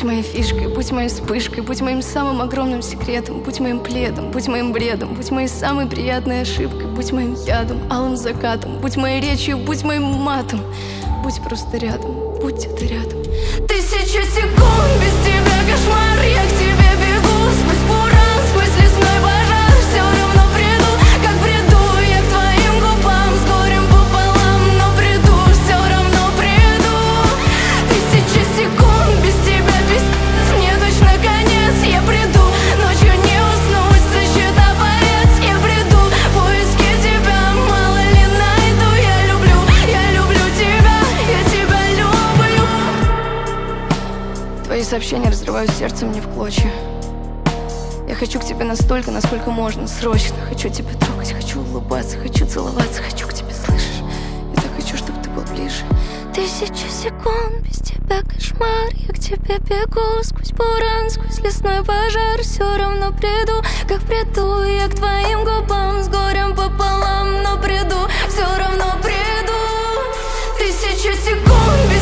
моей фишкой, будь моей вспышкой, будь моим самым огромным секретом, будь моим пледом, будь моим бредом, будь моей самой приятной ошибкой, будь моим ядом, алым закатом, будь моей речью, будь моим матом, будь просто рядом, будь где-то рядом. 1000 секунд без тебя кошмар, я к тебе бегу сквозь буран, сквозь лесной пожар, все равно приду, как приду я к твоим губам с горем пополам, но приду, все равно приду. 1000 секунд без тебя, пиздец, мне точно конец, я приду, ночью не уснуть, сосчитав овец, я приду, в поиске тебя, мало ли найду, я люблю тебя, я тебя люблю. Твои сообщения разрывают сердце мне в клочья. Я хочу к тебе настолько, насколько можно, срочно. Хочу тебя трогать, хочу улыбаться, хочу целоваться, хочу к тебе, слышишь? Я так хочу, чтобы ты был ближе. 1000 секунд без тебя кошмар, я к тебе бегу сквозь буран, сквозь лесной пожар, все равно приду, как приду я к твоим губам с горем пополам, но приду, все равно приду. 1000 секунд.